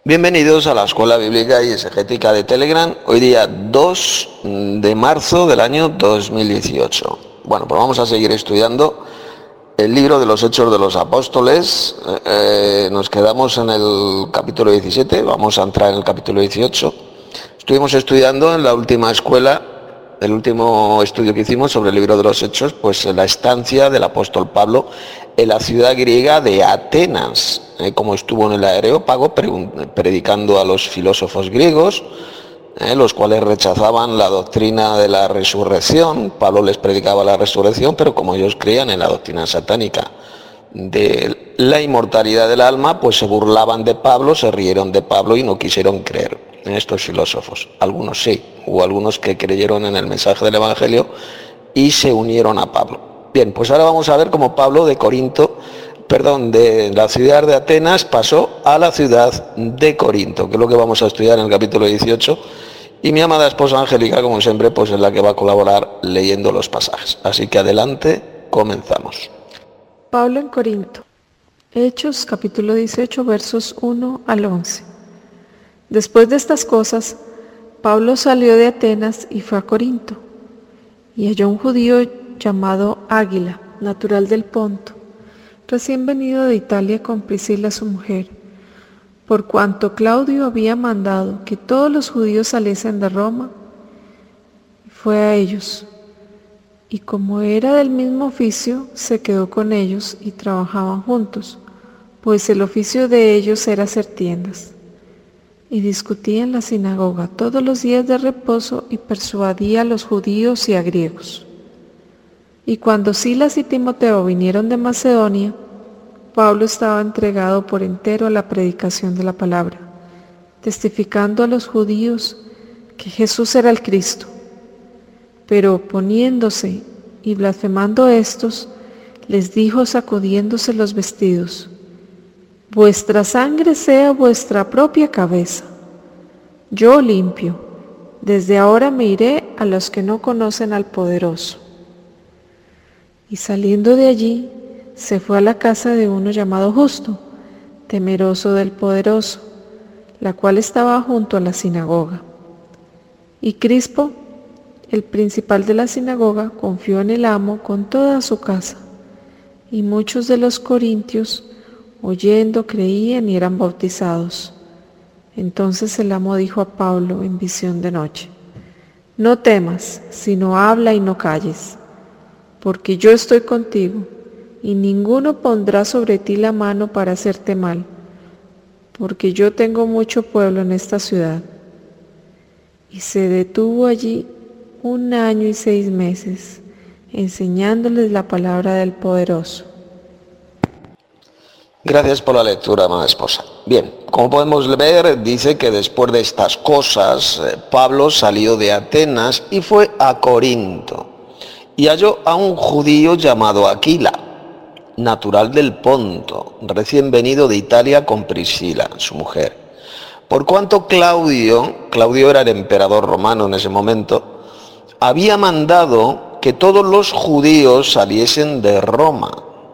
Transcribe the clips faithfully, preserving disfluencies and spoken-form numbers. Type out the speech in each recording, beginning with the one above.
Bienvenidos a la Escuela Bíblica y Exegética de Telegram, hoy día dos de marzo del año dos mil dieciocho. Bueno, pues vamos a seguir estudiando el libro de los Hechos de los Apóstoles. Eh, nos quedamos en el capítulo diecisiete, vamos a entrar en el capítulo dieciocho. Estuvimos estudiando en la última escuela, el último estudio que hicimos sobre el libro de los Hechos, pues la estancia del apóstol Pablo en la ciudad griega de Atenas, eh, como estuvo en el Areópago predicando a los filósofos griegos, eh, los cuales rechazaban la doctrina de la resurrección. Pablo les predicaba la resurrección, pero como ellos creían en la doctrina satánica de la inmortalidad del alma, pues se burlaban de Pablo, se rieron de Pablo y no quisieron creer en estos filósofos. Algunos sí, hubo algunos que creyeron en el mensaje del Evangelio y se unieron a Pablo. Bien, pues ahora vamos a ver cómo Pablo de Corinto, perdón, de la ciudad de Atenas pasó a la ciudad de Corinto, que es lo que vamos a estudiar en el capítulo dieciocho. Y mi amada esposa Angélica, como siempre, pues es la que va a colaborar leyendo los pasajes. Así que adelante, comenzamos. Pablo en Corinto. Hechos capítulo dieciocho, versos uno al once. Después de estas cosas, Pablo salió de Atenas y fue a Corinto, y halló un judío llamado Águila, natural del Ponto, recién venido de Italia con Priscila su mujer, por cuanto Claudio había mandado que todos los judíos saliesen de Roma, fue a ellos, y como era del mismo oficio, se quedó con ellos y trabajaban juntos, pues el oficio de ellos era hacer tiendas. Y discutía en la sinagoga todos los días de reposo y persuadía a los judíos y a griegos. Y cuando Silas y Timoteo vinieron de Macedonia, Pablo estaba entregado por entero a la predicación de la palabra, testificando a los judíos que Jesús era el Cristo. Pero oponiéndose y blasfemando estos, les dijo sacudiéndose los vestidos: vuestra sangre sea vuestra propia cabeza. Yo limpio, desde ahora me iré a los que no conocen al Poderoso. Y saliendo de allí, se fue a la casa de uno llamado Justo, temeroso del Poderoso, la cual estaba junto a la sinagoga. Y Crispo, el principal de la sinagoga, confió en el amo con toda su casa, y muchos de los corintios, oyendo, creían y eran bautizados. Entonces el amo dijo a Pablo en visión de noche: no temas, sino habla y no calles, porque yo estoy contigo, y ninguno pondrá sobre ti la mano para hacerte mal, porque yo tengo mucho pueblo en esta ciudad. Y se detuvo allí un año y seis meses, enseñándoles la palabra del Poderoso. Gracias por la lectura, amada esposa. Bien, como podemos ver, dice que después de estas cosas, Pablo salió de Atenas y fue a Corinto. Y halló a un judío llamado Aquila, natural del Ponto, recién venido de Italia con Priscila, su mujer. Por cuanto Claudio, Claudio era el emperador romano en ese momento, había mandado que todos los judíos saliesen de Roma.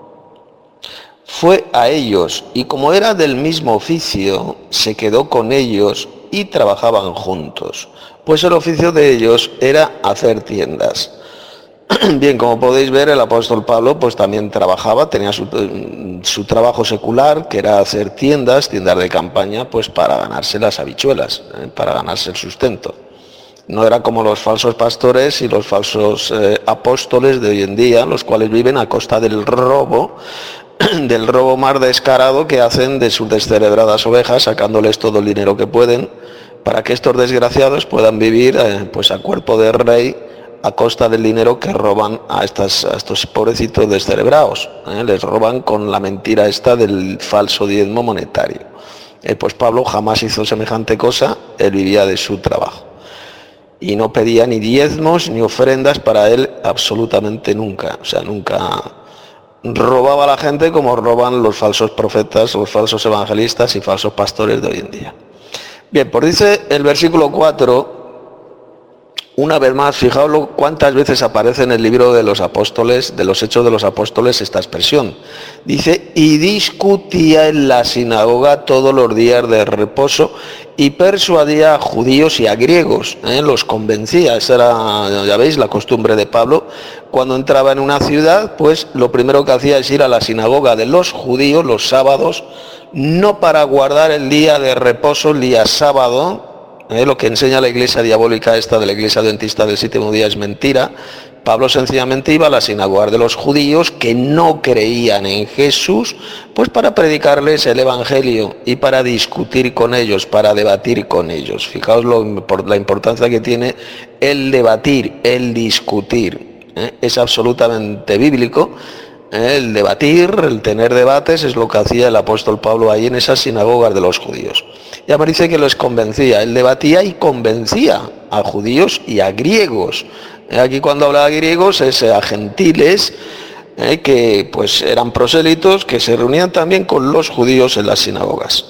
Fue a ellos, y como era del mismo oficio, se quedó con ellos y trabajaban juntos, pues el oficio de ellos era hacer tiendas. Bien, como podéis ver, el apóstol Pablo pues también trabajaba, tenía su, su trabajo secular, que era hacer tiendas, tiendas de campaña, pues para ganarse las habichuelas, eh, para ganarse el sustento. No era como los falsos pastores y los falsos eh, apóstoles de hoy en día, los cuales viven a costa del robo, del robo más descarado que hacen de sus descerebradas ovejas, sacándoles todo el dinero que pueden, para que estos desgraciados puedan vivir eh, pues a cuerpo de rey, a costa del dinero que roban a, estas, a estos pobrecitos descerebrados. ¿eh? Les roban con la mentira esta del falso diezmo monetario. Eh, pues Pablo jamás hizo semejante cosa, él vivía de su trabajo. Y no pedía ni diezmos ni ofrendas para él absolutamente nunca. O sea, nunca robaba a la gente como roban los falsos profetas, los falsos evangelistas y falsos pastores de hoy en día. Bien, pues dice el versículo cuatro... Una vez más, fijaos lo- cuántas veces aparece en el libro de los apóstoles, de los Hechos de los Apóstoles, esta expresión. Dice, y discutía en la sinagoga todos los días de reposo y persuadía a judíos y a griegos, ¿eh? Los convencía. Esa era, ya veis, la costumbre de Pablo. Cuando entraba en una ciudad, pues lo primero que hacía es ir a la sinagoga de los judíos los sábados, no para guardar el día de reposo, el día sábado. Eh, lo que enseña la iglesia diabólica esta de la iglesia adventista del séptimo día es mentira. Pablo sencillamente iba a la sinagoga de los judíos que no creían en Jesús, pues para predicarles el evangelio y para discutir con ellos, para debatir con ellos. Fijaos lo, por la importancia que tiene el debatir, el discutir. ¿eh? Es absolutamente bíblico. ¿eh? El debatir, el tener debates es lo que hacía el apóstol Pablo ahí en esas sinagogas de los judíos. Ya me dice que los convencía, él debatía y convencía a judíos y a griegos. Aquí cuando habla de griegos es a gentiles eh, que pues eran prosélitos que se reunían también con los judíos en las sinagogas.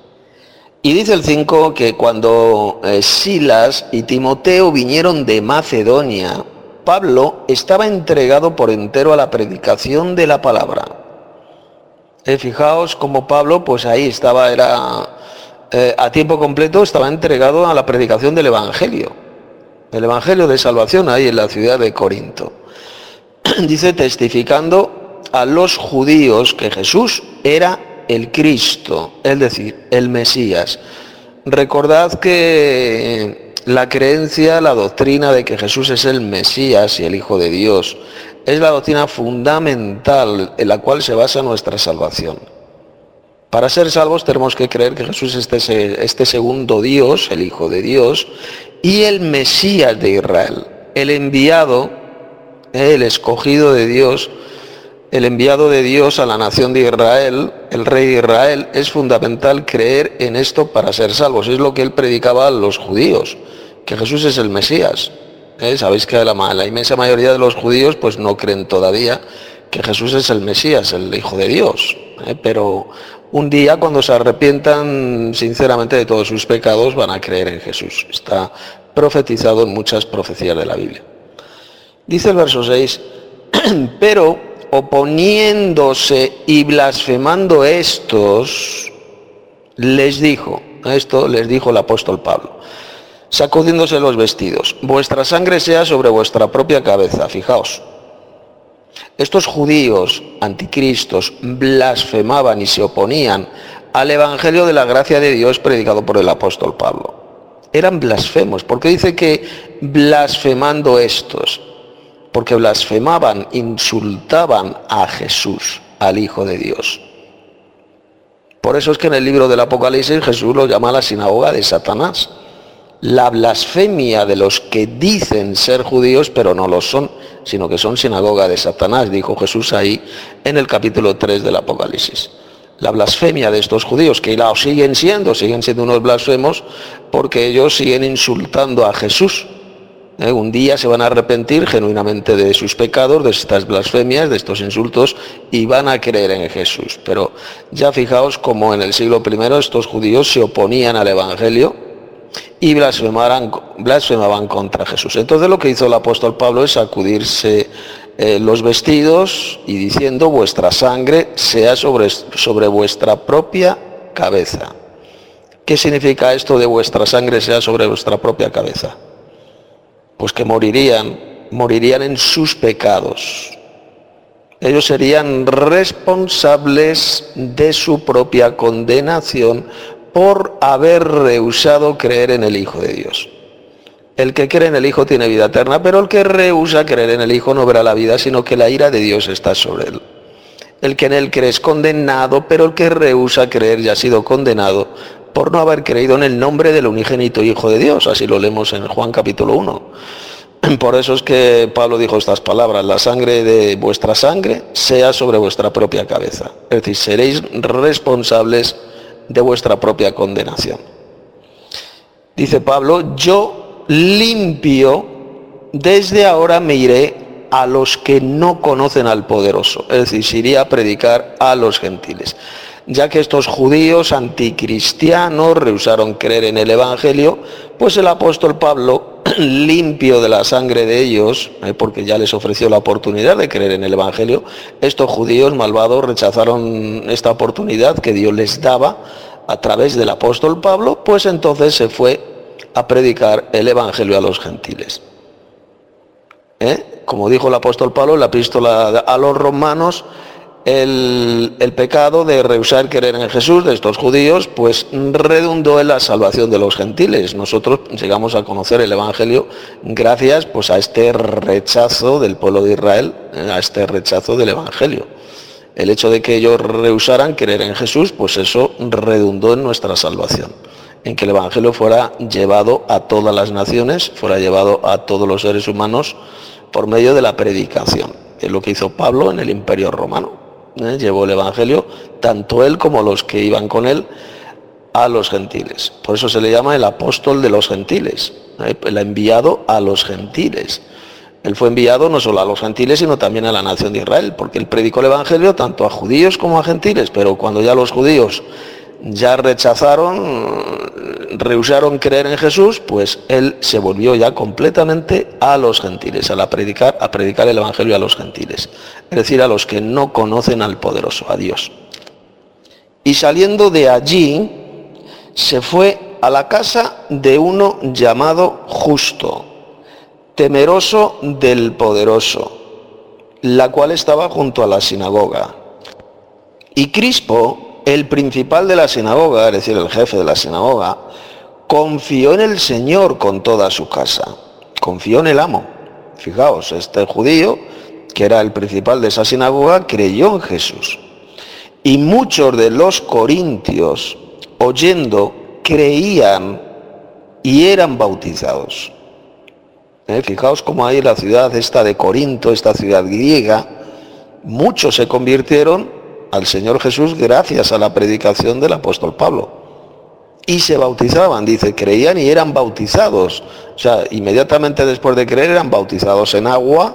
Y dice el cinco que cuando eh, Silas y Timoteo vinieron de Macedonia, Pablo estaba entregado por entero a la predicación de la palabra. Eh, fijaos como Pablo pues ahí estaba, era... Eh, a tiempo completo estaba entregado a la predicación del Evangelio, el Evangelio de salvación ahí en la ciudad de Corinto. Dice, testificando a los judíos que Jesús era el Cristo, es decir, el Mesías. Recordad que la creencia, la doctrina de que Jesús es el Mesías y el Hijo de Dios, es la doctrina fundamental en la cual se basa nuestra salvación. Para ser salvos tenemos que creer que Jesús es este, este segundo Dios, el Hijo de Dios, y el Mesías de Israel, el enviado, el escogido de Dios, el enviado de Dios a la nación de Israel, el rey de Israel. Es fundamental creer en esto para ser salvos. Es lo que él predicaba a los judíos, que Jesús es el Mesías. ¿Eh? Sabéis que la, la inmensa mayoría de los judíos pues no creen todavía que Jesús es el Mesías, el Hijo de Dios. ¿Eh? Pero un día, cuando se arrepientan sinceramente de todos sus pecados, van a creer en Jesús. Está profetizado en muchas profecías de la Biblia. Dice el verso seis, pero oponiéndose y blasfemando estos, les dijo, esto les dijo el apóstol Pablo, sacudiéndose los vestidos, vuestra sangre sea sobre vuestra propia cabeza. Fijaos. Estos judíos anticristos blasfemaban y se oponían al evangelio de la gracia de Dios predicado por el apóstol Pablo. Eran blasfemos. ¿Por qué dice que blasfemando estos? Porque blasfemaban, insultaban a Jesús, al Hijo de Dios. Por eso es que en el libro del Apocalipsis Jesús lo llama la sinagoga de Satanás. La blasfemia de los que dicen ser judíos pero no lo son, sino que son sinagoga de Satanás, dijo Jesús ahí en el capítulo tres del Apocalipsis. La blasfemia de estos judíos, que la siguen siendo, siguen siendo unos blasfemos porque ellos siguen insultando a Jesús. ¿Eh? Un día se van a arrepentir genuinamente de sus pecados, de estas blasfemias, de estos insultos, y van a creer en Jesús. Pero ya fijaos como en el siglo primero estos judíos se oponían al evangelio y blasfemaban, blasfemaban contra Jesús. Entonces lo que hizo el apóstol Pablo es sacudirse eh, los vestidos y diciendo, vuestra sangre sea sobre, sobre vuestra propia cabeza. ¿Qué significa esto de vuestra sangre sea sobre vuestra propia cabeza? Pues que morirían, morirían en sus pecados. Ellos serían responsables de su propia condenación por haber rehusado creer en el Hijo de Dios. El que cree en el Hijo tiene vida eterna, pero el que rehúsa creer en el Hijo no verá la vida, sino que la ira de Dios está sobre él. El que en él cree es condenado, pero el que rehúsa creer ya ha sido condenado por no haber creído en el nombre del unigénito Hijo de Dios. Así lo leemos en Juan capítulo uno. Por eso es que Pablo dijo estas palabras, la sangre de vuestra sangre sea sobre vuestra propia cabeza. Es decir, seréis responsables de vuestra propia condenación. Dice Pablo, yo limpio, desde ahora me iré a los que no conocen al poderoso. Es decir, se iría a predicar a los gentiles. Ya que estos judíos anticristianos rehusaron creer en el evangelio, pues el apóstol Pablo limpio de la sangre de ellos, eh, porque ya les ofreció la oportunidad de creer en el Evangelio, estos judíos malvados rechazaron esta oportunidad que Dios les daba a través del apóstol Pablo, pues entonces se fue a predicar el Evangelio a los gentiles. ¿Eh? Como dijo el apóstol Pablo en la epístola a los romanos, el, el pecado de rehusar creer en Jesús de estos judíos, pues redundó en la salvación de los gentiles. Nosotros llegamos a conocer el Evangelio gracias pues a este rechazo del pueblo de Israel, a este rechazo del Evangelio. El hecho de que ellos rehusaran creer en Jesús, pues eso redundó en nuestra salvación, en que el Evangelio fuera llevado a todas las naciones, fuera llevado a todos los seres humanos por medio de la predicación. Es lo que hizo Pablo en el Imperio Romano. ¿Eh? Llevó el Evangelio, tanto él como los que iban con él, a los gentiles. Por eso se le llama el apóstol de los gentiles, ¿eh? El enviado a los gentiles. Él fue enviado no solo a los gentiles, sino también a la nación de Israel, porque él predicó el Evangelio tanto a judíos como a gentiles, pero cuando ya los judíos ya rechazaron, rehusaron creer en Jesús, pues él se volvió ya completamente a los gentiles, a, la predicar, a predicar el Evangelio a los gentiles, es decir, a los que no conocen al poderoso, a Dios. Y saliendo de allí, se fue a la casa de uno llamado Justo, temeroso del poderoso, la cual estaba junto a la sinagoga. Y Crispo, el principal de la sinagoga, es decir, el jefe de la sinagoga, confió en el Señor con toda su casa, confió en el amo. Fijaos, este judío, que era el principal de esa sinagoga, creyó en Jesús. Y muchos de los corintios, oyendo, creían y eran bautizados. ¿Eh? Fijaos cómo ahí la ciudad esta de Corinto, esta ciudad griega, muchos se convirtieron al Señor Jesús gracias a la predicación del apóstol Pablo. Y se bautizaban, dice, creían y eran bautizados. O sea, inmediatamente después de creer eran bautizados en agua,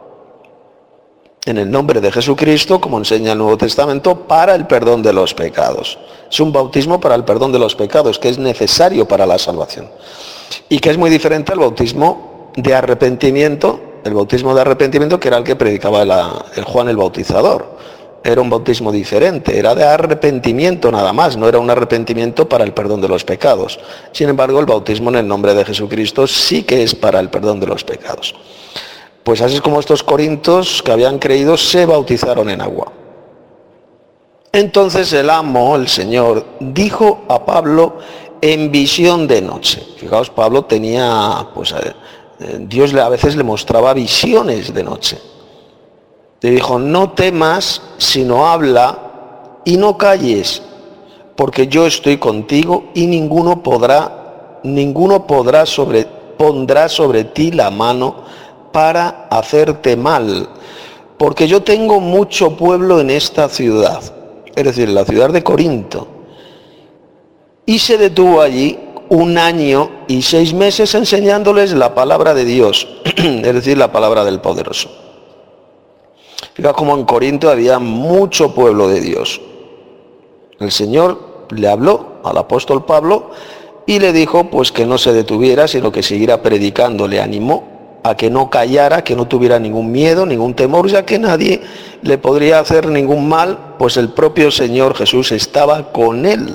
en el nombre de Jesucristo, como enseña el Nuevo Testamento, para el perdón de los pecados. Es un bautismo para el perdón de los pecados, que es necesario para la salvación. Y que es muy diferente al bautismo de arrepentimiento, el bautismo de arrepentimiento que era el que predicaba el, el Juan el Bautizador. Era un bautismo diferente, era de arrepentimiento nada más, no era un arrepentimiento para el perdón de los pecados. Sin embargo, el bautismo en el nombre de Jesucristo sí que es para el perdón de los pecados. Pues así es como estos corintios que habían creído se bautizaron en agua. Entonces el amo, el Señor, dijo a Pablo en visión de noche. Fijaos, Pablo tenía, pues Dios a veces le mostraba visiones de noche. Le dijo, no temas, sino habla y no calles, porque yo estoy contigo y ninguno podrá, ninguno podrá sobre, pondrá sobre ti la mano para hacerte mal, porque yo tengo mucho pueblo en esta ciudad, es decir, en la ciudad de Corinto. Y se detuvo allí un año y seis meses enseñándoles la palabra de Dios, es decir, la palabra del poderoso. Fíjate cómo en Corinto había mucho pueblo de Dios. El Señor le habló al apóstol Pablo y le dijo pues que no se detuviera, sino que siguiera predicando. Le animó a que no callara, que no tuviera ningún miedo, ningún temor, ya que nadie le podría hacer ningún mal, pues el propio Señor Jesús estaba con él.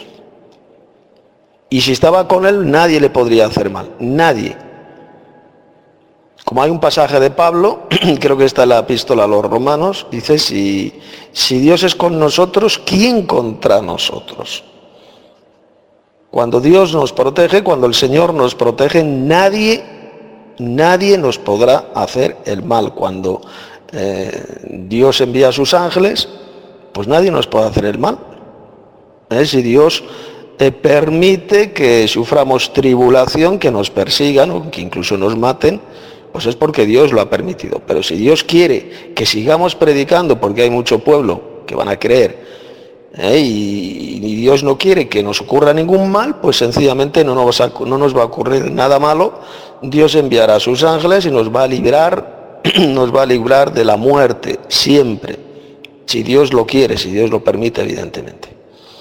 Y si estaba con él, nadie le podría hacer mal, nadie. Como hay un pasaje de Pablo, creo que está en la epístola a los romanos, dice, si, si Dios es con nosotros, ¿quién contra nosotros? Cuando Dios nos protege, cuando el Señor nos protege, nadie, nadie nos podrá hacer el mal. Cuando eh, Dios envía a sus ángeles, pues nadie nos puede hacer el mal. ¿Eh? Si Dios eh, permite que suframos tribulación, que nos persigan o que incluso nos maten, pues es porque Dios lo ha permitido. Pero si Dios quiere que sigamos predicando, porque hay mucho pueblo que van a creer, ¿eh? y, y Dios no quiere que nos ocurra ningún mal, pues sencillamente no nos, va, no nos va a ocurrir nada malo. Dios enviará a sus ángeles y nos va a librar, nos va a librar de la muerte, siempre. Si Dios lo quiere, si Dios lo permite, evidentemente.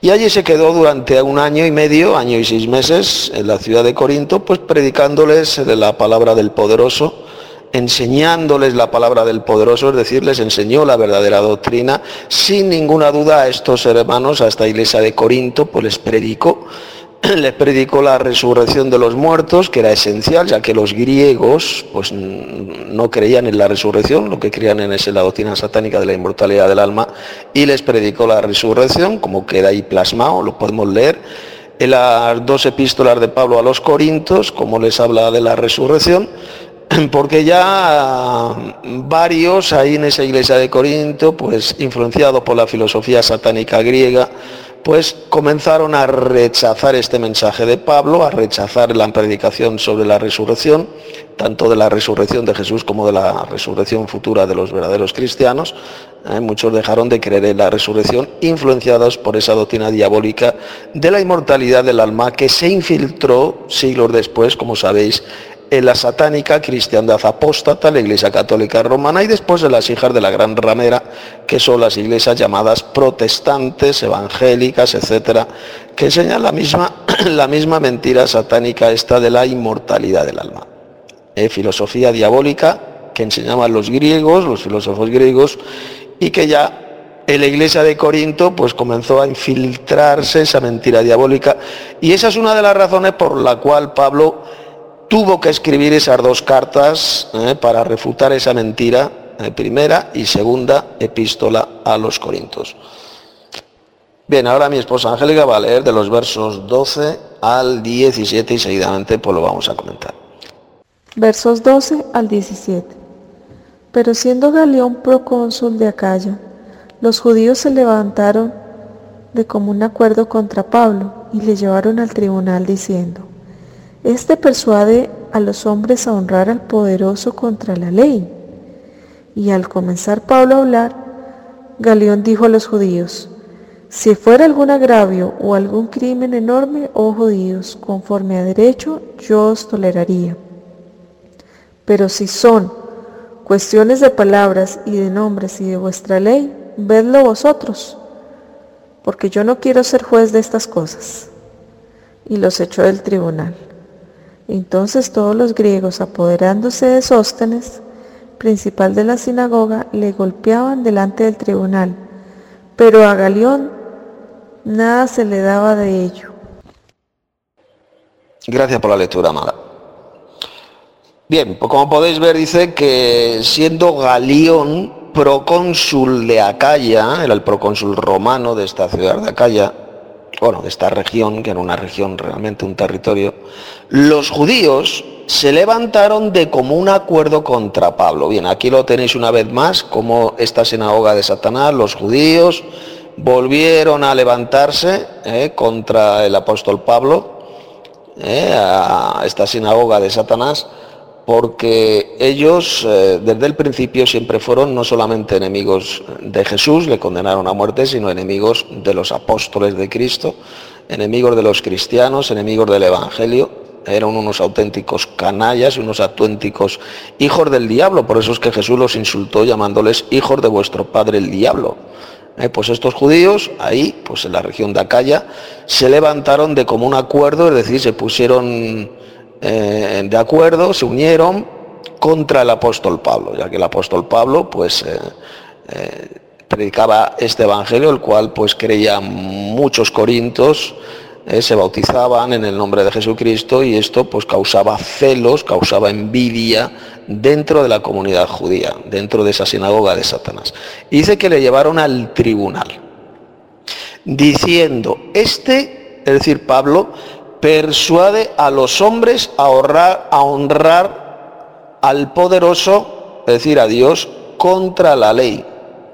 Y allí se quedó durante un año y medio, año y seis meses, en la ciudad de Corinto, pues predicándoles la palabra del poderoso, enseñándoles la palabra del poderoso, es decir, les enseñó la verdadera doctrina. Sin ninguna duda a estos hermanos, a esta iglesia de Corinto, pues les predicó, les predicó la resurrección de los muertos, que era esencial, ya que los griegos pues no creían en la resurrección, lo que creían en es la doctrina satánica de la inmortalidad del alma, y les predicó la resurrección, como queda ahí plasmado, lo podemos leer en las dos epístolas de Pablo a los Corintios, como les habla de la resurrección, porque ya varios ahí en esa iglesia de Corinto, pues influenciados por la filosofía satánica griega, pues comenzaron a rechazar este mensaje de Pablo, a rechazar la predicación sobre la resurrección, tanto de la resurrección de Jesús como de la resurrección futura de los verdaderos cristianos. Eh, muchos dejaron de creer en la resurrección, influenciados por esa doctrina diabólica de la inmortalidad del alma que se infiltró siglos después, como sabéis, en la satánica cristiandad apóstata, la Iglesia Católica Romana, y después en las hijas de la gran ramera, que son las iglesias llamadas protestantes, evangélicas, etcétera, que enseñan la misma, la misma mentira satánica esta de la inmortalidad del alma. Eh, filosofía diabólica que enseñaban los griegos, los filósofos griegos, y que ya en la iglesia de Corinto pues comenzó a infiltrarse esa mentira diabólica, y esa es una de las razones por la cual Pablo tuvo que escribir esas dos cartas eh, para refutar esa mentira, eh, primera y segunda epístola a los Corintios. Bien, ahora mi esposa Angélica va a leer de los versos doce al diecisiete y seguidamente pues lo vamos a comentar. Versos doce al diecisiete. Pero siendo Galión procónsul de Acaya, los judíos se levantaron de común acuerdo contra Pablo y le llevaron al tribunal diciendo: Este persuade a los hombres a honrar al poderoso contra la ley. Y al comenzar Pablo a hablar, Galión dijo a los judíos: Si fuera algún agravio o algún crimen enorme, oh judíos, conforme a derecho, yo os toleraría. Pero si son cuestiones de palabras y de nombres y de vuestra ley, vedlo vosotros, porque yo no quiero ser juez de estas cosas. Y los echó del tribunal. Entonces todos los griegos, apoderándose de Sóstenes, principal de la sinagoga, le golpeaban delante del tribunal, pero a Galión nada se le daba de ello. Gracias por la lectura, amada. Bien, pues como podéis ver, dice que siendo Galión procónsul de Acaya, era el procónsul romano de esta ciudad de Acaya, bueno, de esta región, que era una región realmente un territorio, los judíos se levantaron de común acuerdo contra Pablo. Bien, aquí lo tenéis una vez más, como esta sinagoga de Satanás, los judíos volvieron a levantarse eh, contra el apóstol Pablo, eh, a esta sinagoga de Satanás, porque ellos eh, desde el principio siempre fueron no solamente enemigos de Jesús, le condenaron a muerte, sino enemigos de los apóstoles de Cristo, enemigos de los cristianos, enemigos del Evangelio. Eran unos auténticos canallas, unos auténticos hijos del diablo. Por eso es que Jesús los insultó llamándoles hijos de vuestro padre el diablo. Eh, pues estos judíos ahí, pues en la región de Acaya, se levantaron de común acuerdo, es decir, se pusieron Eh, de acuerdo, se unieron contra el apóstol Pablo, ya que el apóstol Pablo pues eh, eh, predicaba este evangelio, el cual pues creían muchos corintios, eh, se bautizaban en el nombre de Jesucristo, y esto pues causaba celos, causaba envidia dentro de la comunidad judía, dentro de esa sinagoga de Satanás. Y dice que le llevaron al tribunal, diciendo: este, es decir, Pablo, persuade a los hombres a honrar, a honrar al poderoso, es decir, a Dios, contra la ley.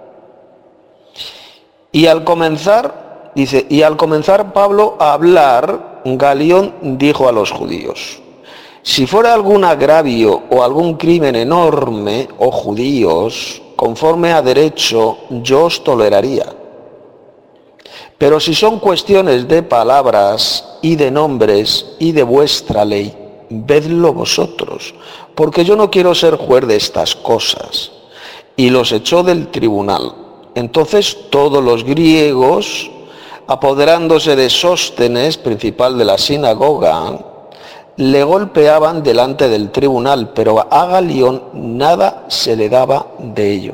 Y al comenzar, dice, y al comenzar Pablo a hablar, Galión dijo a los judíos: si fuera algún agravio o algún crimen enorme, oh judíos, conforme a derecho, yo os toleraría. Pero si son cuestiones de palabras y de nombres y de vuestra ley, vedlo vosotros, porque yo no quiero ser juez de estas cosas. Y los echó del tribunal. Entonces todos los griegos, apoderándose de Sóstenes, principal de la sinagoga, le golpeaban delante del tribunal, pero a Galión nada se le daba de ello.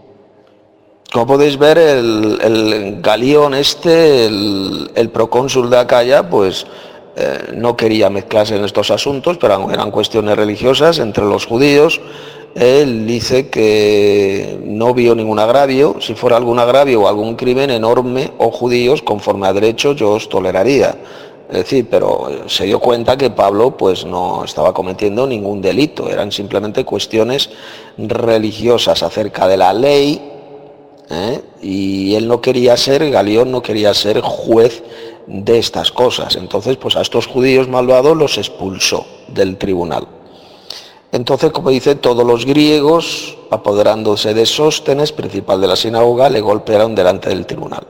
Como podéis ver, el, el Galión este, el, el procónsul de Acaya, pues eh, no quería mezclarse en estos asuntos, pero eran cuestiones religiosas entre los judíos. Él dice que no vio ningún agravio. Si fuera algún agravio o algún crimen enorme o judíos, conforme a derecho, yo os toleraría. Es decir, pero se dio cuenta que Pablo pues no estaba cometiendo ningún delito, eran simplemente cuestiones religiosas acerca de la ley, ¿eh? Y él no quería ser, Galión no quería ser juez de estas cosas. Entonces, pues a estos judíos malvados los expulsó del tribunal. Entonces, como dice, todos los griegos, apoderándose de Sóstenes, principal de la sinagoga, le golpearon delante del tribunal.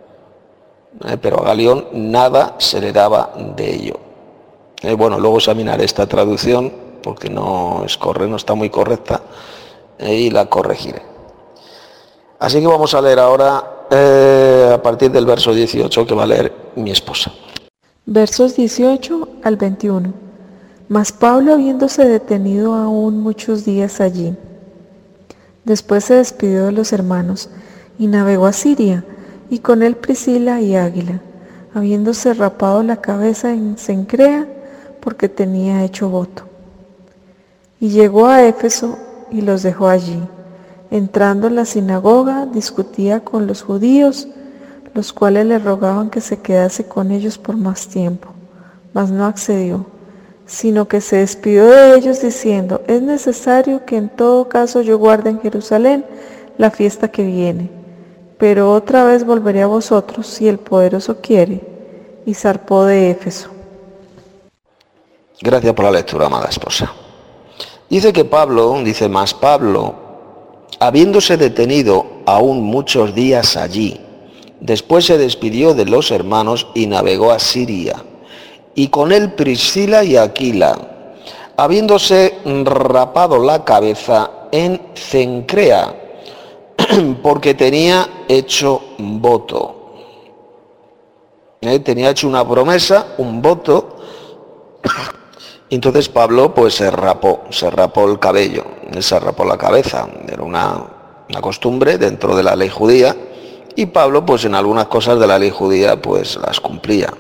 Eh, pero a Galión nada se le daba de ello. Eh, bueno, luego examinaré esta traducción porque no es correcta, no está muy correcta, eh, y la corregiré. Así que vamos a leer ahora eh, a partir del verso dieciocho, que va a leer mi esposa. Versos dieciocho al veintiuno. Mas Pablo, habiéndose detenido aún muchos días allí, después se despidió de los hermanos y navegó a Siria, y con él Priscila y Águila, habiéndose rapado la cabeza en Cencrea, porque tenía hecho voto. Y llegó a Éfeso y los dejó allí. Entrando en la sinagoga, discutía con los judíos, los cuales le rogaban que se quedase con ellos por más tiempo, mas no accedió, sino que se despidió de ellos diciendo: es necesario que en todo caso yo guarde en Jerusalén la fiesta que viene, pero otra vez volveré a vosotros si el poderoso quiere. Y zarpó de Éfeso. Gracias por la lectura, amada esposa. Dice que Pablo, dice más Pablo, habiéndose detenido aún muchos días allí, después se despidió de los hermanos y navegó a Siria, y con él Priscila y Aquila, habiéndose rapado la cabeza en Cencrea, porque tenía hecho voto. ¿Eh? Tenía hecho una promesa, un voto. Entonces Pablo pues se rapó, se rapó el cabello, se rapó la cabeza. Era una, una costumbre dentro de la ley judía, y Pablo pues en algunas cosas de la ley judía pues las cumplía.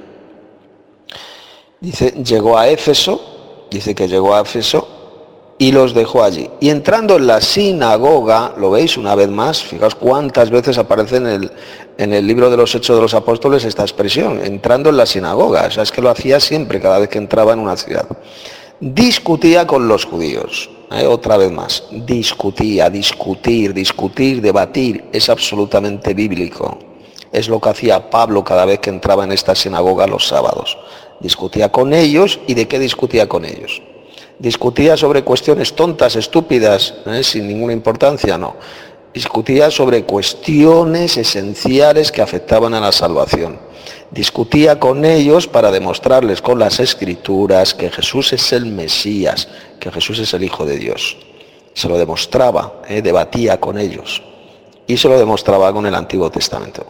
Dice, llegó a Éfeso, dice que llegó a Éfeso y los dejó allí. Y entrando en la sinagoga, lo veis una vez más, fijaos cuántas veces aparece en el, en el libro de los Hechos de los Apóstoles esta expresión, entrando en la sinagoga. O sea, es que lo hacía siempre, cada vez que entraba en una ciudad. Discutía con los judíos, ¿eh? Otra vez más, discutía, discutir, discutir, debatir, es absolutamente bíblico. Es lo que hacía Pablo cada vez que entraba en esta sinagoga los sábados. Discutía con ellos. ¿Y de qué discutía con ellos? Discutía sobre cuestiones tontas, estúpidas, ¿eh? sin ninguna importancia, no. Discutía sobre cuestiones esenciales que afectaban a la salvación. Discutía con ellos para demostrarles con las Escrituras que Jesús es el Mesías, que Jesús es el Hijo de Dios. Se lo demostraba, ¿eh? debatía con ellos. Y se lo demostraba con el Antiguo Testamento.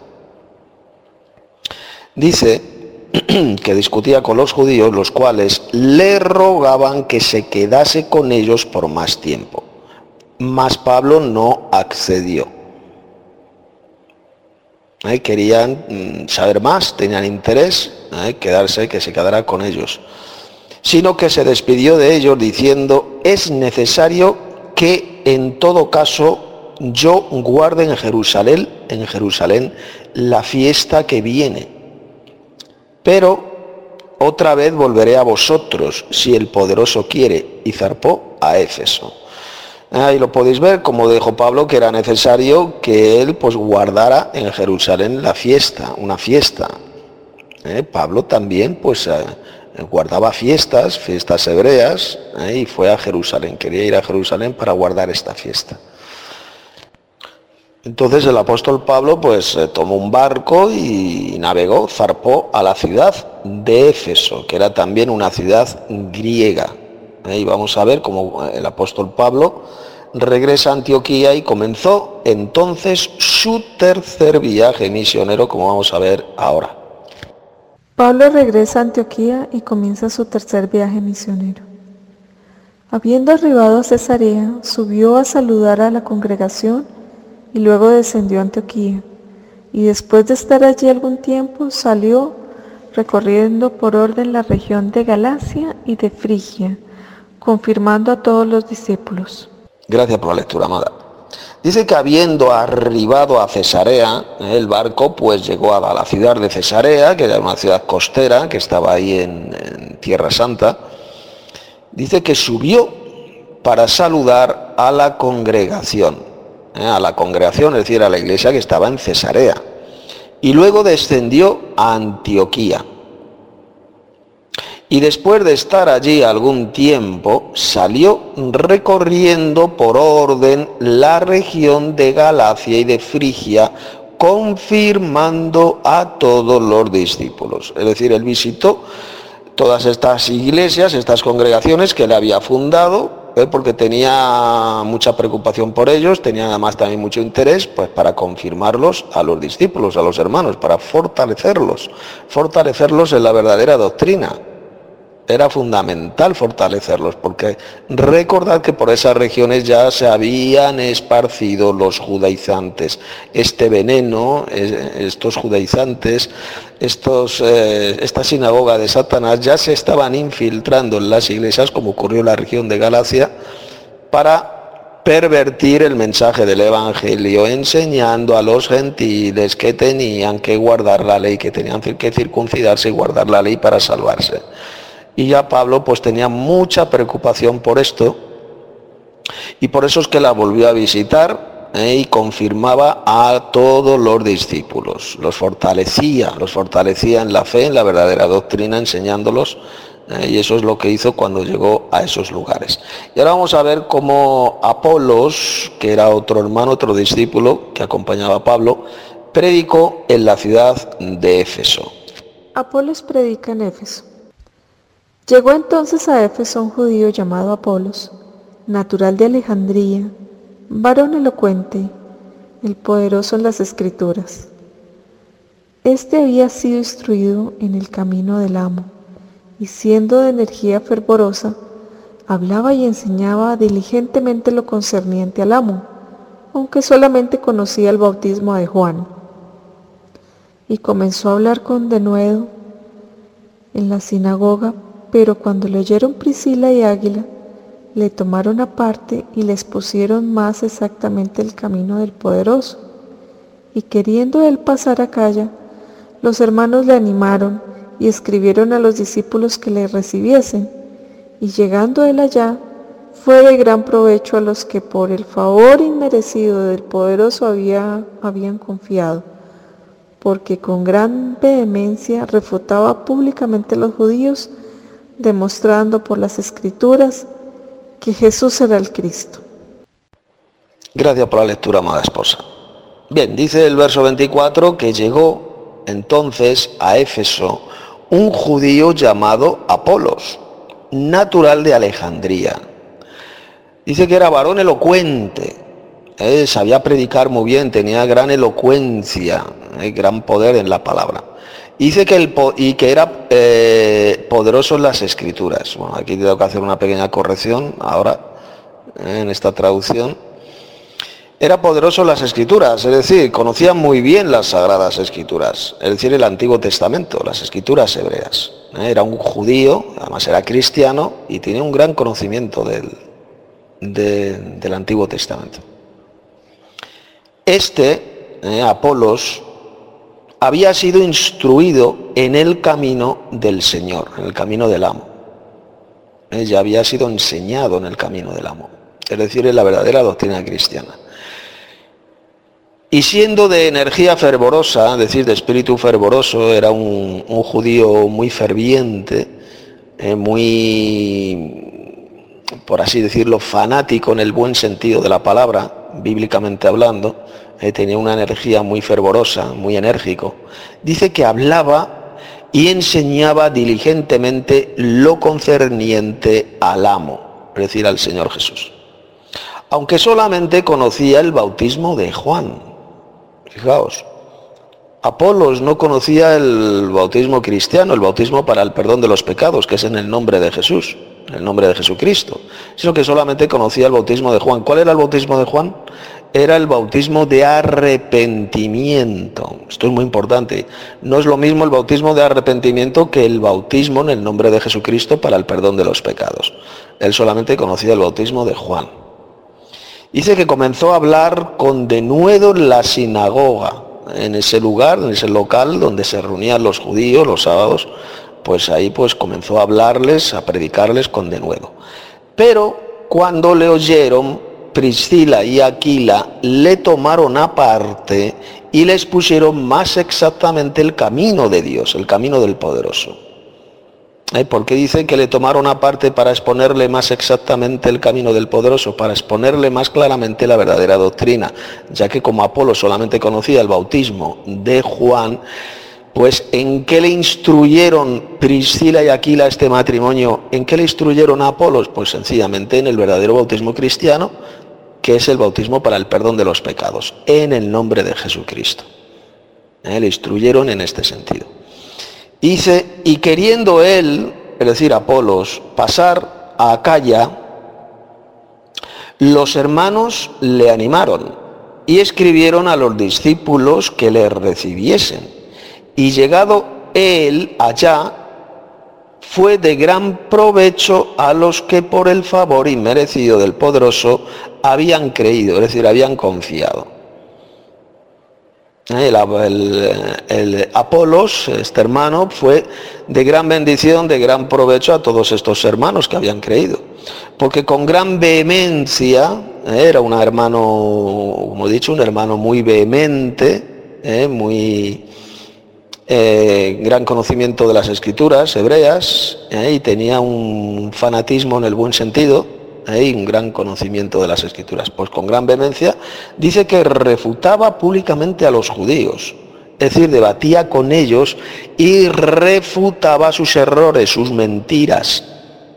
Dice que discutía con los judíos, los cuales le rogaban que se quedase con ellos por más tiempo. Mas Pablo no accedió. ¿Eh? Querían saber más, tenían interés, ¿eh? quedarse, que se quedara con ellos. Sino que se despidió de ellos diciendo: es necesario que en todo caso yo guarde en Jerusalén, en Jerusalén la fiesta que viene. Pero otra vez volveré a vosotros, si el poderoso quiere. Y zarpó a Éfeso. Ahí lo podéis ver, como dijo Pablo, que era necesario que él pues guardara en Jerusalén la fiesta, una fiesta. ¿Eh? Pablo también pues eh, guardaba fiestas, fiestas hebreas, ¿eh? y fue a Jerusalén, quería ir a Jerusalén para guardar esta fiesta. Entonces el apóstol Pablo pues tomó un barco y navegó, zarpó a la ciudad de Éfeso, que era también una ciudad griega. Y vamos a ver cómo el apóstol Pablo regresa a Antioquía y comenzó entonces su tercer viaje misionero, como vamos a ver ahora. Pablo regresa a Antioquía y comienza su tercer viaje misionero. Habiendo arribado a Cesarea, subió a saludar a la congregación y luego descendió a Antioquía. Y después de estar allí algún tiempo, salió recorriendo por orden la región de Galacia y de Frigia, confirmando a todos los discípulos. Gracias por la lectura, amada. Dice que habiendo arribado a Cesarea, el barco pues llegó a la ciudad de Cesarea, que era una ciudad costera, que estaba ahí en, en Tierra Santa. Dice que subió para saludar a la congregación, ¿eh? a la congregación, es decir, a la iglesia que estaba en Cesarea. Y luego descendió a Antioquía. Y después de estar allí algún tiempo, salió recorriendo por orden la región de Galacia y de Frigia, confirmando a todos los discípulos. Es decir, él visitó todas estas iglesias, estas congregaciones que él había fundado, ¿eh? porque tenía mucha preocupación por ellos, tenía además también mucho interés pues, para confirmarlos a los discípulos, a los hermanos, para fortalecerlos, fortalecerlos en la verdadera doctrina. Era fundamental fortalecerlos, porque recordad que por esas regiones ya se habían esparcido los judaizantes. Este veneno, estos judaizantes, estos, eh, esta sinagoga de Satanás ya se estaban infiltrando en las iglesias, como ocurrió en la región de Galacia, para pervertir el mensaje del Evangelio, enseñando a los gentiles que tenían que guardar la ley, que tenían que circuncidarse y guardar la ley para salvarse. Y ya Pablo pues tenía mucha preocupación por esto, y por eso es que la volvió a visitar eh, y confirmaba a todos los discípulos, los fortalecía, los fortalecía en la fe, en la verdadera doctrina, enseñándolos, eh, y eso es lo que hizo cuando llegó a esos lugares. Y ahora vamos a ver cómo Apolos, que era otro hermano, otro discípulo que acompañaba a Pablo, predicó en la ciudad de Éfeso. Apolos predica en Éfeso. Llegó entonces a Éfeso un judío llamado Apolos, natural de Alejandría, varón elocuente, el poderoso en las Escrituras. Este había sido instruido en el camino del amo, y siendo de energía fervorosa, hablaba y enseñaba diligentemente lo concerniente al amo, aunque solamente conocía el bautismo de Juan. Y comenzó a hablar con denuedo en la sinagoga, pero cuando le oyeron Priscila y Águila, le tomaron aparte y le expusieron más exactamente el camino del poderoso. Y queriendo él pasar a Acaya, los hermanos le animaron y escribieron a los discípulos que le recibiesen. Y llegando él allá, fue de gran provecho a los que por el favor inmerecido del poderoso había, habían confiado, porque con gran vehemencia refutaba públicamente a los judíos, demostrando por las Escrituras que Jesús era el Cristo. Gracias por la lectura, amada esposa. Bien, dice el verso veinticuatro que llegó entonces a Éfeso un judío llamado Apolos, natural de Alejandría. Dice que era varón elocuente, eh, sabía predicar muy bien, tenía gran elocuencia, eh, gran poder en la palabra. Dice que, el, y que era eh, poderoso en las Escrituras. Bueno, aquí tengo que hacer una pequeña corrección ahora, eh, en esta traducción. Era poderoso en las Escrituras, es decir, conocía muy bien las Sagradas Escrituras, es decir, el Antiguo Testamento, las Escrituras hebreas. Eh, era un judío, además era cristiano, y tenía un gran conocimiento del, de, del Antiguo Testamento. Este, eh, Apolos, había sido instruido en el camino del Señor, en el camino del amo. Ya había sido enseñado en el camino del amo, es decir, en la verdadera doctrina cristiana. Y siendo de energía fervorosa, es decir, de espíritu fervoroso, era un, un judío muy ferviente, eh, muy, por así decirlo, fanático en el buen sentido de la palabra, bíblicamente hablando. Eh, tenía una energía muy fervorosa, muy enérgico. Dice que hablaba y enseñaba diligentemente lo concerniente al amo, es decir, al Señor Jesús. Aunque solamente conocía el bautismo de Juan. Fijaos, Apolos no conocía el bautismo cristiano, el bautismo para el perdón de los pecados, que es en el nombre de Jesús, en el nombre de Jesucristo, sino que solamente conocía el bautismo de Juan. ¿Cuál era el bautismo de Juan? Era el bautismo de arrepentimiento. Esto es muy importante. No es lo mismo el bautismo de arrepentimiento que el bautismo en el nombre de Jesucristo para el perdón de los pecados. Él solamente conocía el bautismo de Juan. Dice que comenzó a hablar con denuedo en la sinagoga, en ese lugar, en ese local donde se reunían los judíos los sábados, pues ahí pues comenzó a hablarles, a predicarles con denuedo. Pero cuando le oyeron, Priscila y Aquila le tomaron aparte y les pusieron más exactamente el camino de Dios, el camino del poderoso. ¿Eh? ¿Por qué dicen que le tomaron aparte para exponerle más exactamente el camino del poderoso? Para exponerle más claramente la verdadera doctrina, ya que como Apolo solamente conocía el bautismo de Juan, pues ¿en qué le instruyeron Priscila y Aquila este matrimonio? ¿En qué le instruyeron a Apolos? Pues sencillamente en el verdadero bautismo cristiano, que es el bautismo para el perdón de los pecados, en el nombre de Jesucristo. ¿Eh? Le instruyeron en este sentido. Dice, y queriendo él, es decir, Apolos, pasar a Acaya, los hermanos le animaron y escribieron a los discípulos que le recibiesen. Y llegado él allá, fue de gran provecho a los que por el favor inmerecido del poderoso habían creído, es decir, habían confiado. El, el, el Apolos, este hermano, fue de gran bendición, de gran provecho a todos estos hermanos que habían creído, porque con gran vehemencia, eh, era un hermano, como he dicho, un hermano muy vehemente, eh, muy eh, gran conocimiento de las escrituras hebreas, eh, y tenía un fanatismo en el buen sentido, hay un gran conocimiento de las escrituras. Pues con gran vehemencia dice que refutaba públicamente a los judíos, es decir, debatía con ellos y refutaba sus errores, sus mentiras.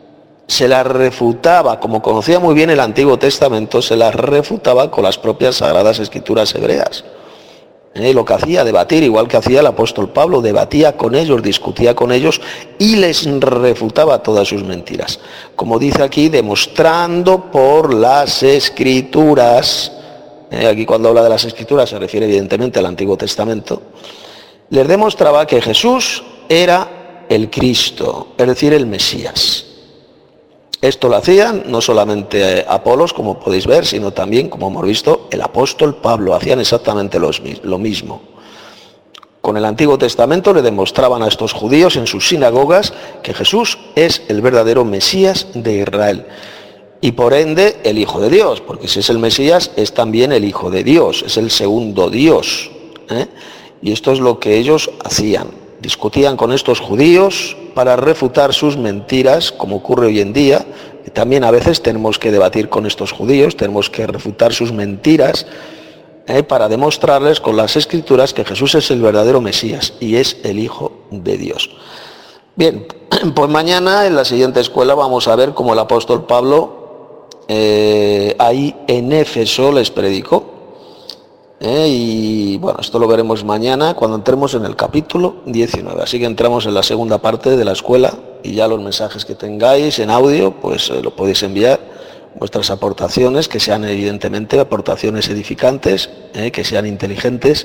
Se las refutaba, como conocía muy bien el Antiguo Testamento, se las refutaba con las propias sagradas escrituras hebreas. ¿Eh? Lo que hacía, debatir, igual que hacía el apóstol Pablo, debatía con ellos, discutía con ellos y les refutaba todas sus mentiras. Como dice aquí, demostrando por las escrituras, ¿eh? Aquí cuando habla de las escrituras se refiere evidentemente al Antiguo Testamento, les demostraba que Jesús era el Cristo, es decir, el Mesías. Esto lo hacían no solamente Apolos, como podéis ver, sino también, como hemos visto, el apóstol Pablo. Hacían exactamente los, lo mismo. Con el Antiguo Testamento le demostraban a estos judíos en sus sinagogas que Jesús es el verdadero Mesías de Israel. Y por ende el Hijo de Dios, porque si es el Mesías es también el Hijo de Dios, es el segundo Dios. ¿eh? Y esto es lo que ellos hacían. Discutían con estos judíos para refutar sus mentiras, como ocurre hoy en día. Y también a veces tenemos que debatir con estos judíos, tenemos que refutar sus mentiras eh, para demostrarles con las escrituras que Jesús es el verdadero Mesías y es el Hijo de Dios. Bien, pues mañana en la siguiente escuela vamos a ver cómo el apóstol Pablo eh, ahí en Éfeso les predicó. Eh, y bueno, esto lo veremos mañana cuando entremos en el capítulo diecinueve. Así que entramos en la segunda parte de la escuela y ya los mensajes que tengáis en audio, pues eh, lo podéis enviar, vuestras aportaciones, que sean evidentemente aportaciones edificantes, eh, que sean inteligentes,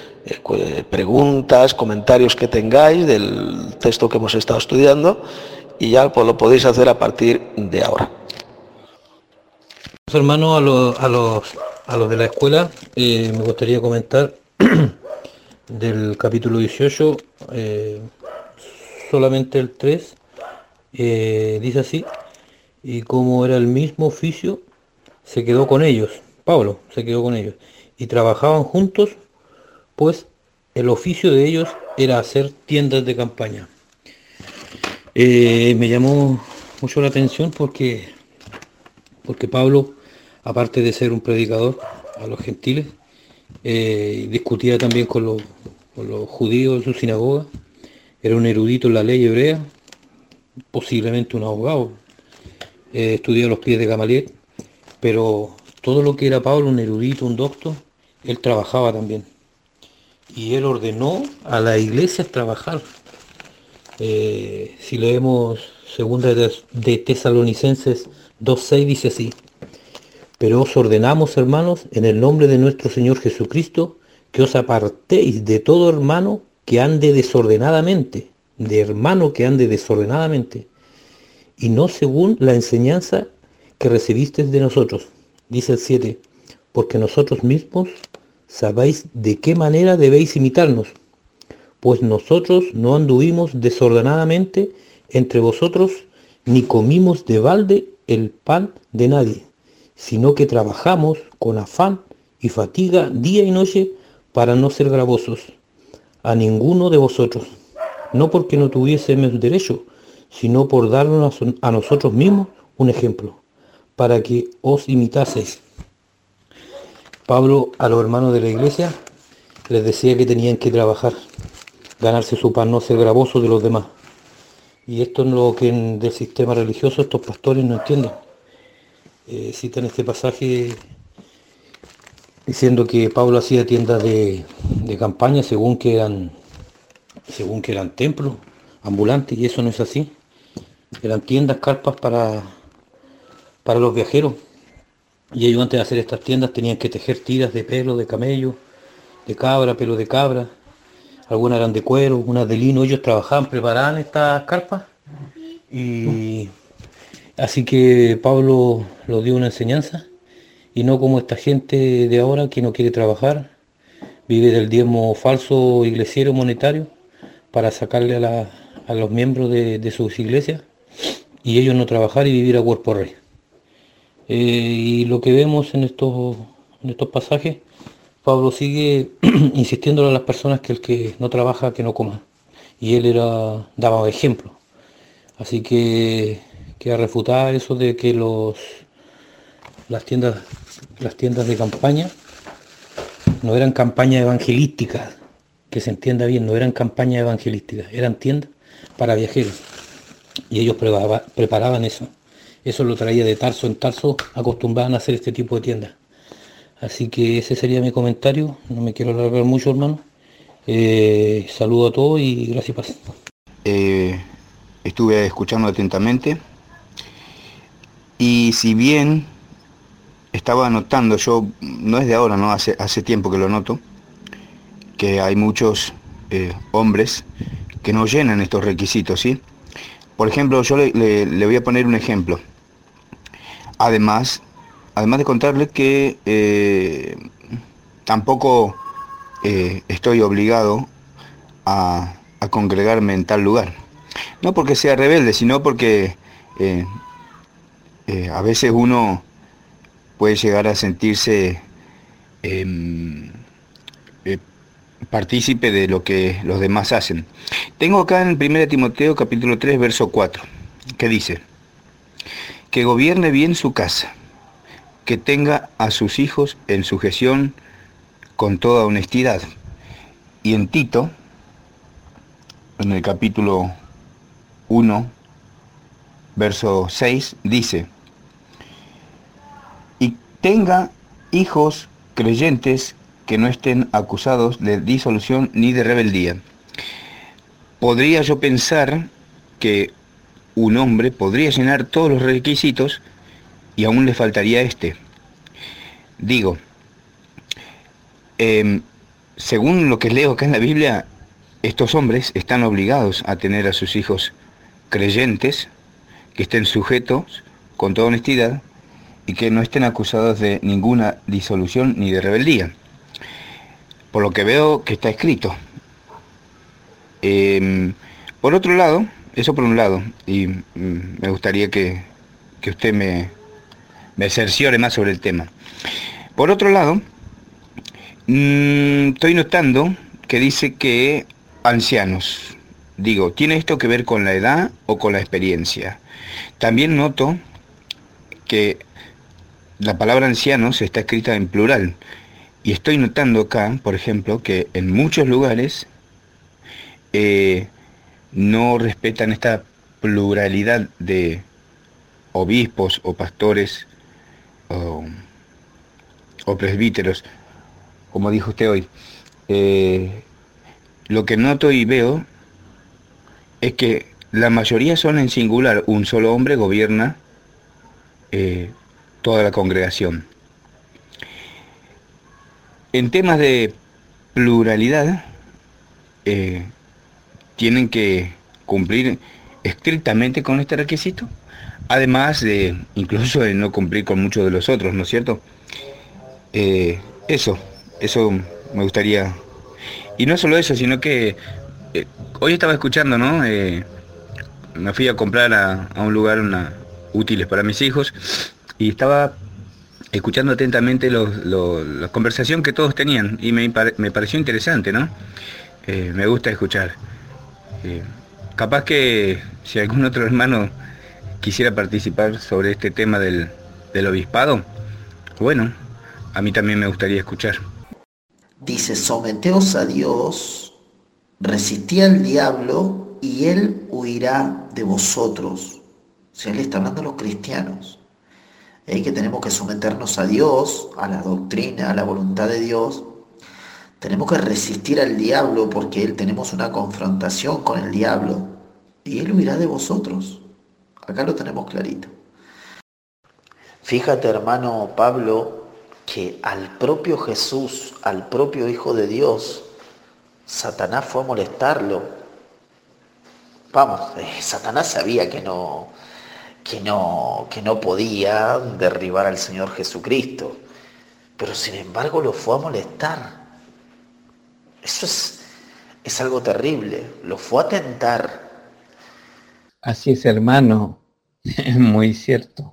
eh, preguntas, comentarios que tengáis del texto que hemos estado estudiando, y ya pues lo podéis hacer a partir de ahora. Hermanos, a los, a los, a los de la escuela, eh, me gustaría comentar del capítulo dieciocho, eh, solamente el tres, eh, dice así: y como era el mismo oficio, se quedó con ellos, Pablo se quedó con ellos, y trabajaban juntos, pues el oficio de ellos era hacer tiendas de campaña. Eh, me llamó mucho la atención porque, porque Pablo, aparte de ser un predicador a los gentiles, eh, discutía también con los, con los judíos en su sinagoga, era un erudito en la ley hebrea, posiblemente un abogado, eh, estudió a los pies de Gamaliel, pero todo lo que era Pablo, un erudito, un doctor, él trabajaba también. y Él ordenó a las iglesias trabajar. Eh, si leemos segunda de, de Tesalonicenses dos seis dice así: pero os ordenamos, hermanos, en el nombre de nuestro Señor Jesucristo, que os apartéis de todo hermano que ande desordenadamente, de hermano que ande desordenadamente, y no según la enseñanza que recibisteis de nosotros. Dice el siete, porque nosotros mismos sabéis de qué manera debéis imitarnos, pues nosotros no anduvimos desordenadamente entre vosotros, ni comimos de balde el pan de nadie, sino que trabajamos con afán y fatiga día y noche para no ser gravosos a ninguno de vosotros, no porque no tuviésemos derecho, sino por darnos a nosotros mismos un ejemplo, para que os imitaseis. Pablo a los hermanos de la iglesia les decía que tenían que trabajar, ganarse su pan, no ser gravosos de los demás. Y esto es lo que en, del sistema religioso estos pastores no entienden. Eh, citan este pasaje diciendo que Pablo hacía tiendas de, de campaña según que eran según que eran templos ambulantes, y eso no es así. Eran tiendas, carpas para, para los viajeros. Y ellos antes de hacer estas tiendas tenían que tejer tiras de pelo, de camello, de cabra, pelo de cabra. Algunas eran de cuero, unas de lino. Ellos trabajaban, preparaban estas carpas. Y así que Pablo lo dio una enseñanza. Y no como esta gente de ahora que no quiere trabajar, vive del diezmo falso iglesiero monetario para sacarle a, la, a los miembros de, de sus iglesias, y ellos no trabajar y vivir a cuerpo rey. Eh, y lo que vemos en estos, en estos pasajes, Pablo sigue insistiéndole a las personas que el que no trabaja, que no coma. Y él era, daba ejemplo. Así que, que a refutar eso de que los, las, tiendas, las tiendas de campaña no eran campañas evangelísticas, que se entienda bien, no eran campañas evangelísticas, eran tiendas para viajeros. Y ellos preparaban, preparaban eso. Eso lo traía de Tarso en Tarso, acostumbraban a hacer este tipo de tiendas. Así que ese sería mi comentario, no me quiero alargar mucho, hermano. Eh, saludo a todos y gracias y paz. Eh, estuve escuchando atentamente, y si bien estaba anotando, yo no es de ahora, no hace, hace tiempo que lo noto, que hay muchos eh, hombres que no llenan estos requisitos, ¿sí? Por ejemplo, yo le, le, le voy a poner un ejemplo. Además, además de contarle que eh, tampoco eh, estoy obligado a, a congregarme en tal lugar. No porque sea rebelde, sino porque eh, eh, a veces uno puede llegar a sentirse eh, eh, partícipe de lo que los demás hacen. Tengo acá en primera Timoteo capítulo tres, verso cuatro, que dice: que gobierne bien su casa, que tenga a sus hijos en sujeción con toda honestidad. Y en Tito, en el capítulo uno, verso seis, dice: y tenga hijos creyentes que no estén acusados de disolución ni de rebeldía. Podría yo pensar que un hombre podría llenar todos los requisitos y aún le faltaría este. Digo, eh, según lo que leo acá en la Biblia, estos hombres están obligados a tener a sus hijos creyentes, que estén sujetos con toda honestidad y que no estén acusados de ninguna disolución ni de rebeldía. Por lo que veo que está escrito. Eh, por otro lado, eso por un lado, y mm, me gustaría que, que usted me, me cerciore más sobre el tema. Por otro lado, mmm, estoy notando que dice que ancianos. Digo, ¿tiene esto que ver con la edad o con la experiencia? También noto que la palabra ancianos está escrita en plural. Y estoy notando acá, por ejemplo, que en muchos lugares eh, no respetan esta pluralidad de obispos o pastores o, o presbíteros, como dijo usted hoy. eh, lo que noto y veo es que la mayoría son en singular, un solo hombre gobierna eh, toda la congregación. En temas de pluralidad, eh, tienen que cumplir estrictamente con este requisito, además de incluso de no cumplir con muchos de los otros, ¿no es cierto? Eh, eso, eso me gustaría. Y no solo eso, sino que eh, hoy estaba escuchando, ¿no? Eh, me fui a comprar a, a un lugar una, útiles para mis hijos y estaba escuchando atentamente los, los, la conversación que todos tenían y me, me pareció interesante, ¿no? Eh, me gusta escuchar. Eh, capaz que si algún otro hermano quisiera participar sobre este tema del, del obispado, bueno, a mí también me gustaría escuchar. Dice, someteos a Dios, resistid al diablo y él huirá de vosotros. O sea, él está hablando a los cristianos. Es que tenemos que someternos a Dios, a la doctrina, a la voluntad de Dios. Tenemos que resistir al diablo porque él tenemos una confrontación con el diablo y él huirá de vosotros. Acá lo tenemos clarito. Fíjate, hermano Pablo, que al propio Jesús, al propio Hijo de Dios, Satanás fue a molestarlo. Vamos, eh, Satanás sabía que no, que no, que no podía derribar al Señor Jesucristo, pero sin embargo lo fue a molestar. Eso es, es algo terrible, lo fue a tentar. Así es, hermano, muy cierto.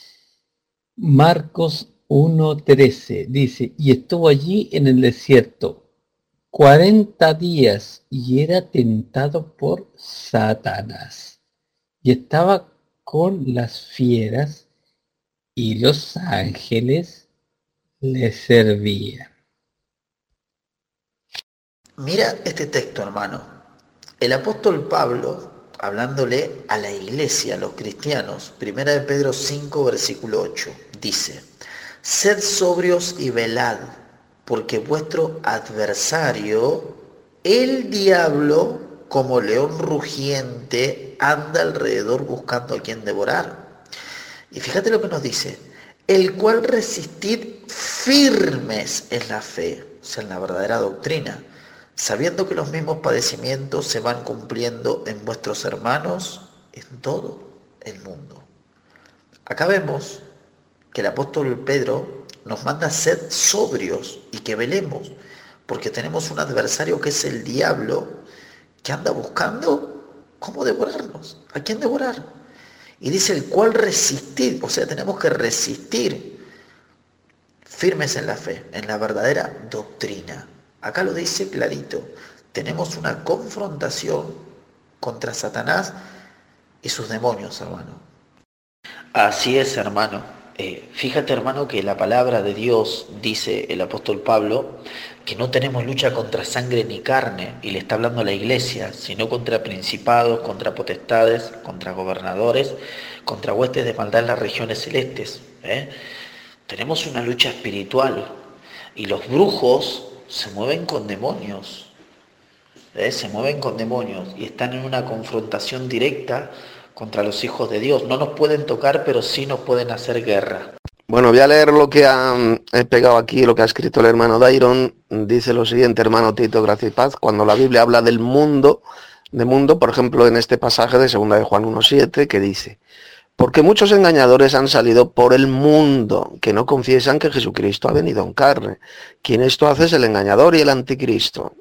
Marcos uno trece dice, y estuvo allí en el desierto cuarenta días y era tentado por Satanás. Y estaba con las fieras y los ángeles le servían. Mira este texto, hermano. El apóstol Pablo, hablándole a la iglesia, a los cristianos, primera de Pedro cinco, versículo ocho, dice, sed sobrios y velad, porque vuestro adversario, el diablo, como león rugiente, anda alrededor buscando a quien devorar. Y fíjate lo que nos dice, el cual resistid firmes en la fe, o sea, en la verdadera doctrina, sabiendo que los mismos padecimientos se van cumpliendo en vuestros hermanos en todo el mundo. Acá vemos que el apóstol Pedro nos manda a ser sobrios y que velemos, porque tenemos un adversario que es el diablo, que anda buscando cómo devorarnos, a quién devorar. Y dice el cual resistir, o sea, tenemos que resistir firmes en la fe, en la verdadera doctrina. Acá lo dice clarito, tenemos una confrontación contra Satanás y sus demonios, hermano. Así es, hermano. Eh, fíjate, hermano, que la palabra de Dios, dice el apóstol Pablo, que no tenemos lucha contra sangre ni carne, y le está hablando a la iglesia, sino contra principados, contra potestades, contra gobernadores, contra huestes de maldad en las regiones celestes. ¿eh? Tenemos una lucha espiritual, y los brujos se mueven con demonios, ¿eh? se mueven con demonios, y están en una confrontación directa contra los hijos de Dios. No nos pueden tocar, pero sí nos pueden hacer guerra. Bueno, voy a leer lo que ha he pegado aquí, lo que ha escrito el hermano Dairon. Dice lo siguiente, hermano Tito, gracia y paz. Cuando la Biblia habla del mundo, de mundo, por ejemplo, en este pasaje de segunda de Juan uno siete, que dice, porque muchos engañadores han salido por el mundo, que no confiesan que Jesucristo ha venido en carne. Quien esto hace es el engañador y el anticristo.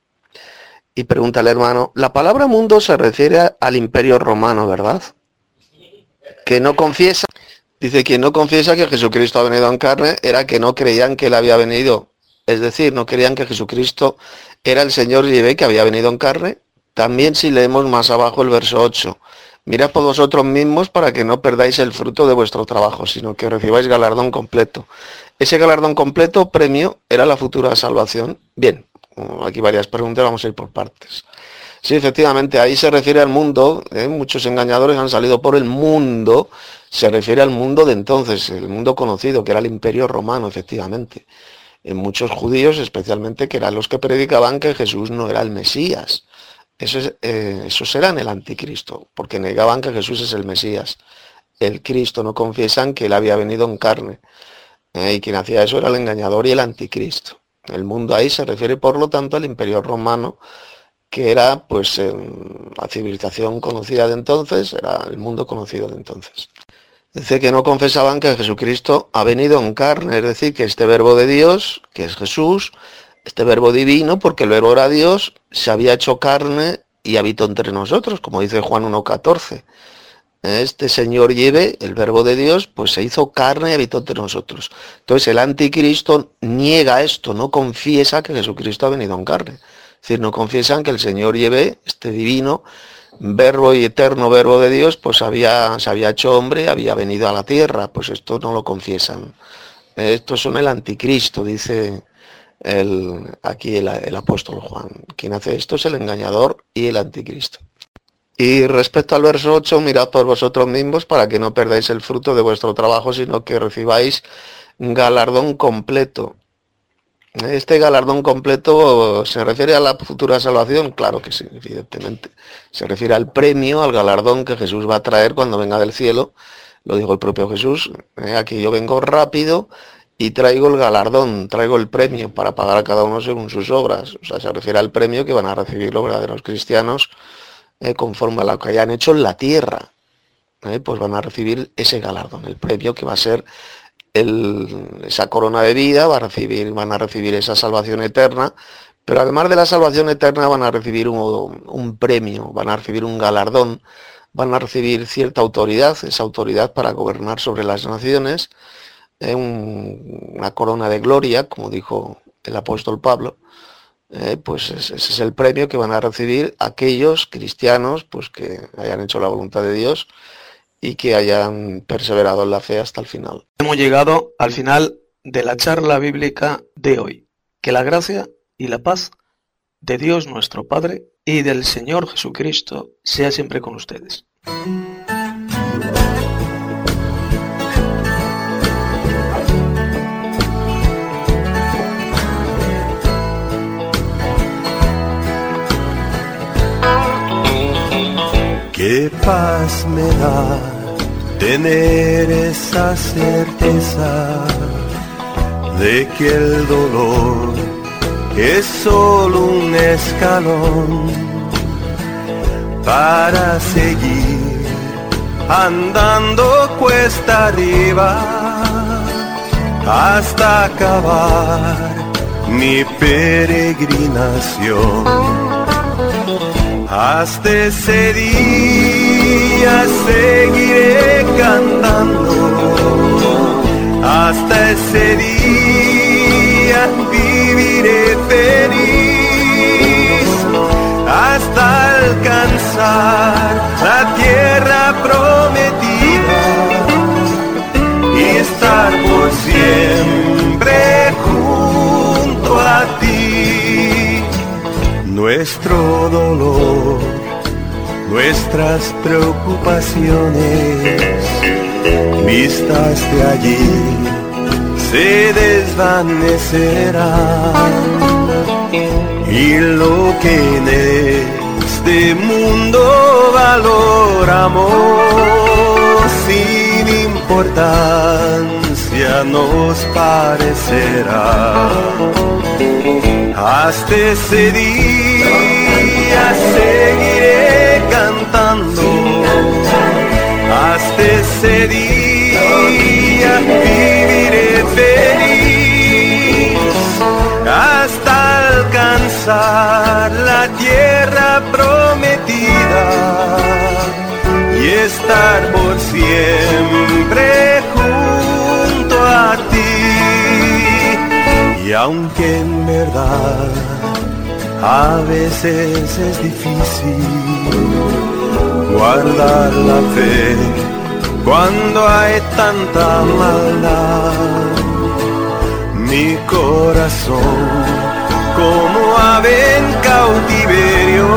Y pregunta el hermano, la palabra mundo se refiere al imperio romano, ¿verdad? Que no confiesa, dice, quien no confiesa que Jesucristo ha venido en carne era que no creían que él había venido. Es decir, no creían que Jesucristo era el Señor Yahvé que había venido en carne. También si leemos más abajo el verso ocho, mirad por vosotros mismos para que no perdáis el fruto de vuestro trabajo, sino que recibáis galardón completo. Ese galardón completo, premio, era la futura salvación. Bien. Aquí varias preguntas, vamos a ir por partes. Sí, efectivamente, ahí se refiere al mundo, ¿eh? Muchos engañadores han salido por el mundo, se refiere al mundo de entonces, el mundo conocido, que era el imperio romano, efectivamente. en muchos judíos, especialmente, que eran los que predicaban que Jesús no era el Mesías. Esos, eh, esos eran el anticristo, porque negaban que Jesús es el Mesías, el Cristo. No confiesan que él había venido en carne. Eh, y quien hacía eso era el engañador y el anticristo. El mundo ahí se refiere, por lo tanto, al Imperio Romano, que era pues eh, la civilización conocida de entonces, era el mundo conocido de entonces. Dice que no confesaban que Jesucristo ha venido en carne, es decir, que este verbo de Dios, que es Jesús, este verbo divino, porque el verbo era Dios, se había hecho carne y habitó entre nosotros, como dice Juan uno catorce. Este Señor lleve, el verbo de Dios, pues se hizo carne y habitó entre nosotros. Entonces el anticristo niega esto, no confiesa que Jesucristo ha venido en carne. Es decir, no confiesan que el Señor lleve, este divino verbo y eterno verbo de Dios, pues había, se había hecho hombre, había venido a la tierra. Pues esto no lo confiesan. Estos son el anticristo, dice el, aquí el, el apóstol Juan. Quien hace esto es el engañador y el anticristo. Y respecto al verso ocho, mirad por vosotros mismos para que no perdáis el fruto de vuestro trabajo, sino que recibáis galardón completo. ¿Este galardón completo se refiere a la futura salvación? Claro que sí, evidentemente. Se refiere al premio, al galardón que Jesús va a traer cuando venga del cielo. Lo dijo el propio Jesús. ¿eh? Aquí yo vengo rápido y traigo el galardón, traigo el premio para pagar a cada uno según sus obras. O sea, se refiere al premio que van a recibir los verdaderos cristianos eh, conforme a lo que hayan hecho en la tierra. ¿eh? Pues van a recibir ese galardón, el premio que va a ser El, esa corona de vida, va a recibir, van a recibir esa salvación eterna, pero además de la salvación eterna van a recibir un, un premio, van a recibir un galardón, van a recibir cierta autoridad, esa autoridad para gobernar sobre las naciones, eh, un, una corona de gloria, como dijo el apóstol Pablo. Eh, pues ese es el premio que van a recibir aquellos cristianos pues que hayan hecho la voluntad de Dios y que hayan perseverado en la fe hasta el final. Hemos llegado al final de la charla bíblica de hoy. Que la gracia y la paz de Dios nuestro Padre y del Señor Jesucristo sea siempre con ustedes. Qué paz me da tener esa certeza de que el dolor es solo un escalón para seguir andando cuesta arriba hasta acabar mi peregrinación. Hasta ese día seguiré cantando, hasta ese día viviré feliz, hasta alcanzar la tierra prometida y estar por siempre junto a ti. Nuestro dolor, nuestras preocupaciones, vistas de allí, se desvanecerán. Y lo que en este mundo valoramos, sin importancia nos parecerá. Hasta ese día seguiré cantando, hasta ese día viviré feliz, hasta alcanzar la tierra prometida y estar por siempre junto a ti. Y aunque en verdad a veces es difícil guardar la fe cuando hay tanta maldad, mi corazón como ave en cautiverio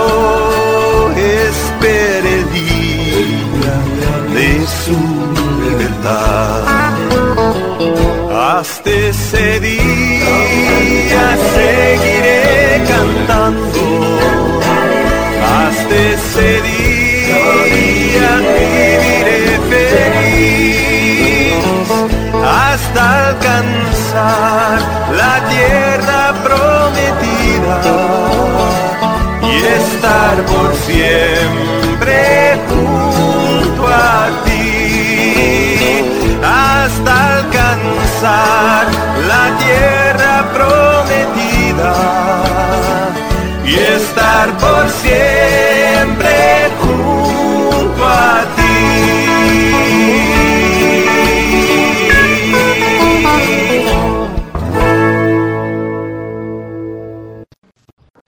espera el día de su libertad. Hasta ese día la tierra prometida y estar por siempre junto a ti, hasta alcanzar la tierra prometida y estar por siempre